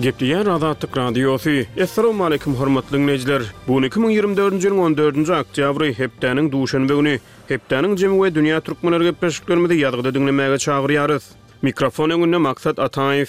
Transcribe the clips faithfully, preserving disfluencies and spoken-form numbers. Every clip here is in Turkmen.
Gepleyen Azatlyk Radiosu. Assalamu alaykum hormatly dinleyijiler. Bu iki bin ýygrimi dördünji ýylyň on dördünji oktýabry hepdeniň duşanby güni. Hepdeniň jemy we dünýä türkmenleri gepleşiklerimizi ýazgyda dinlemäge çagyrýarys. Mikrofon öňünde Maksat Ataýew.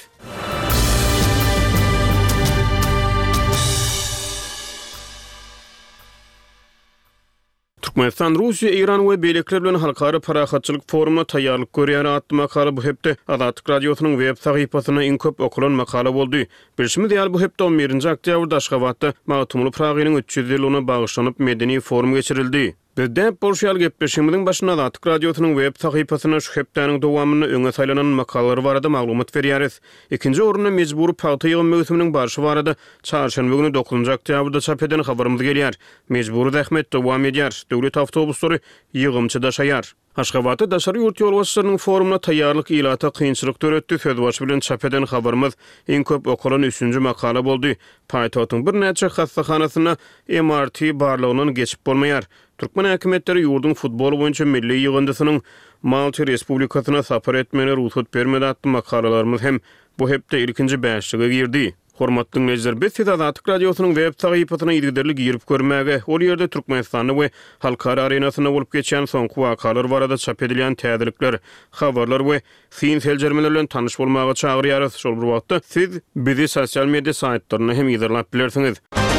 Türkmenistan, Russiýa, Iran we beýlekler bilen halkara parahatçylyk forumuna taýýarlyk görýär atly makala bu hepde Azatlyk Radiosynyň web sahypasyna iň köp okulan makala boldy. Bilşimi diýär bu hepde on birinji oktýabrda Aşgabatda Magtumly Pragynyň üç ýüz ýylyna bagşlanyp medeni forum geçirildi. Bizde Polşýaly gepleşigimiň başynda Azatlyk Radiosynyň web sahypasyna şu hepdeniň dowamyny öňe saýlanan makalary barada maglumat berýäris. Ikinji orunda mejburi paýta ýygyny möhüminiň barşy barada çarşamba güni dokuzunji oktýabrda çap eden habarymyz gelýär. Mejburi zähmet dowam edýär. Döwlet awtobuslary ýygymçy daşaýar. Aşgabatda daşary ýurt ýolbaşçylarynyň forumuna taýýarlyk ilata kynçylyk döretdi. Söz bilen çap eden habarymyz iň köp okulan üçünji makala boldy. Paýtatyň bir näçe hastahanasyna M R T barlygynyň geçip bolmaýar. Türkmen häkimetleri ýurdun futbol boýunça milli ýygyndysynyň Malta Respublikasyna sapar etmene ruhsat bermedi atly makalalarymyz hem bu hepde ilkinji bäşlige girdi. Hormatly dinleyijiler, biz Azatlyk Radiosynyň web sahypasyna ýygdyrlyk girip görmäge, ol ýerde Türkmenistany we halkara arenasyna bolup geçen soňky wakalar barada çap edilen täzelikler, habarlar we fin seljermeler bilen tanyş bolmagy çagyrýarys. Şol bir wagtda siz bizi sosial media saýtlaryna hem ýygdyrlap bilersiňiz.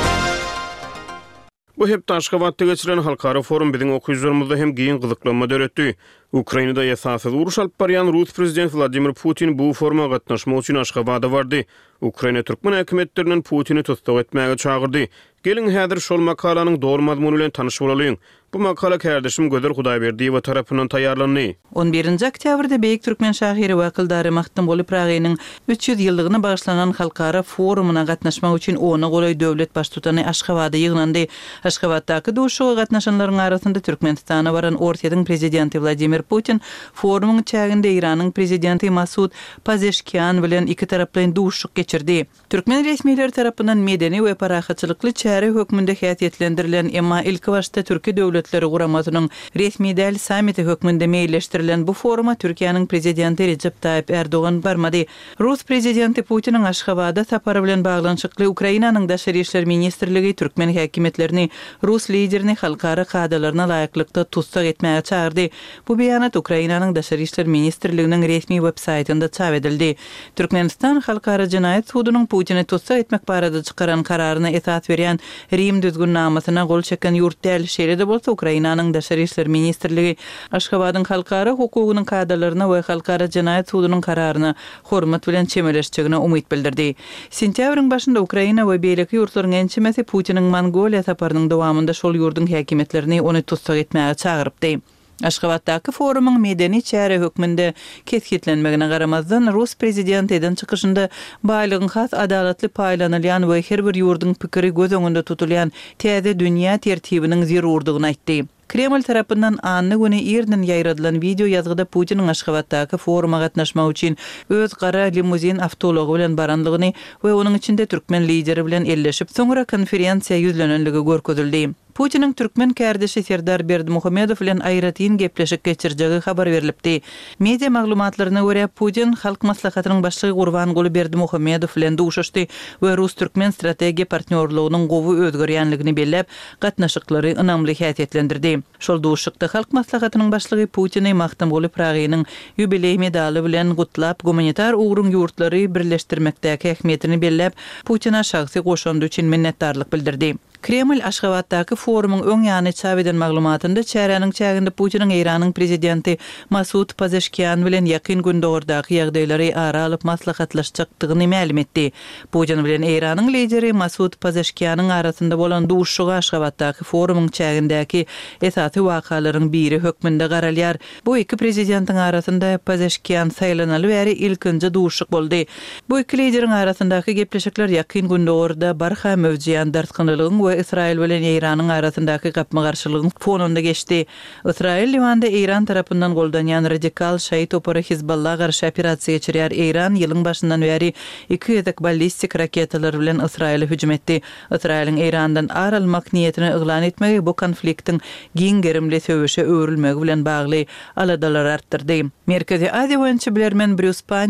Bu hep Aşgabatda geçiren halkara forum biziň okuyjylarymyzda hem giň gyzyklanma döretdi. Ukrainada ýasasyz uruş alyp barýan Rus prezidenti Vladimir Putin bu foruma gatnaşmak üçin Aşgabatda bardy. Ukraina türkmen häkimetleriniň Putini tutsak etmäge çagyrdy. Gelin häzir şol makalanyň dogry mazmuny bilen tanyş bolalyň. Bu makala kardeşim Göder Hudaýberdiýew tarapyndan taýýarlandy. on birinji oktýabrda Beýik Türkmen şahyry wakildary Magtumly Pragynyň üç ýüz ýyllygyna bagşlanan halkara forumuna gatnaşmak üçin ona golay döwlet baş tutany Aşgabatda ýyglandy. Aşgabatdaky duşuga gatnaşanlaryň arasynda Türkmenistana baran Ortaýadyň prezidenti Vladimir Putin, forumuň çäginde Iranyň prezidenti Masud Pezeshkian bilen iki taraply duşuk geçirdi. Türkmen resmiýetleri tarapyndan medeni we parahatçylykly çäre hökmünde häsiýetlendirilen emma ilki başda Türkiýe döwletleri guramasynyň resmi däl samiti hökmünde meýilleşdirilen bu foruma Türkiýanyň prezidenti Recep Tayyip Erdogan barmady. Rus prezidenti Putiniň Aşgabatda sapary bilen baglanyşykly Ukrainanyň daşary işler ministrligi türkmen häkimetlerini Rus liderini halkara kadalaryna laýyklykda tutsak etmäge çağırdy. Bu beýanat Ukrainanyň daşary işler ministrliginiň resmi web saýtynda çap edildi. Türkmenistan halkara jinaýat sudunyň Putini tutsak etmek barada çykaran kararyna esas berýän Rim düzgünnamesyna gol çeken ýurt däl şeýle bolsa Ukrainanyň daşary işler ministrligi Aşgabatyň halkara hukugynyň kadalaryna we halkara jinaýat sudunyň kararyna hormat bilen çemeleşçigine umyt bildirdi. Sentýabryň başynda Ukraina we beýleki ýurtlaryň ençemesi Putiniň Mongoliýa saparynyň dowamında şol ýurdun häkimetlerini ony tutsak etmäge çagyrypdy. Aşgabatdaky forumuň medeni çäre hökmünde kesgitlenmegine garamazdan Rus prezidenti eden çykyşynda baýlygyň has adalatly paýlanylýan we her bir ýurdun pikiri göz öňünde tutulýan täze dünýä tertibiniň zerurdygyny aýtdy. Kreml tarapyndan anny güni ýerden ýaýradylan video ýazgyda Putiniň Aşgabatdaky foruma gatnaşmak üçin öz gara limuzin awtology bilen baranlygyny we onuň içinde türkmen lideri bilen elleşip soňra konferensiýa ýüzlenenligi görkezildi. Putiniň türkmen kardeşi Serdar Berdimuhamedow bilen aýratyn gepleşik geçirjegi habar berilipdi. Media maglumatlaryna görä Putin halk maslahatynyň başlygy Gurban Guly Berdimuhamedow bilen duşuşdy we Rus-türkmen strategiýa partnerliginyň gowy özgerýänligini bellep gatnaşyklary ynamly häsiýetlendirdi. Şol duşukda halk maslahatynyň başlygy Putini Magtumly Pragynyň ýubiley medaly bilen gutlap gumanitar ugrun ýurtlary birleşdirmekdäki ähmiýetini bellep Putina şahsy goşandy üçin minnetdarlyk bildirdi. Kreml Aşgabatdaky forumuň öň ýany çap eden maglumatynda çäreniň çäginde Putiniň Iranyň prezidenti Masud Pezeshkian bilen ýakyn gündäwrdaky ýagdaýlary ara alyp maslahatlaşjakdygyny ma'lum etdi. Putin bilen Iranyň lideri Masud Pezeshkianyň arasynda bolan duşuga Aşgabatdaky forumuň çägindäki esasy wakalaryň biri hökmünde garalýar. Bu iki prezidentiň arasynda Pezeshkian saýlanaly bäri ilkinji duşuk boldy. Bu iki lideriň arasyndaky gepleşikler ýakyn gündäwrda barha mewjudyan dartgynylygyň İsrail bilen Iranyň arasyndaky gapma garşylygyň fonunda geçdi. İsrail Livanda Iran tarapyndan goldanýan radikal şäit opera Hizballah garşy operasiýa geçirýär. Iran ýylyň başyndan bäri iki ýedek ballistik raketalar bilen Israile hüjüm etdi. İsrailiň Irandan aralmak niýetini iglan etmegi bu konfliktiň giň gerimli söwüşe öwrülmegi bilen bagly aladalar artdyrdy. Merkezi Aziýa boýunça bilermen Bruce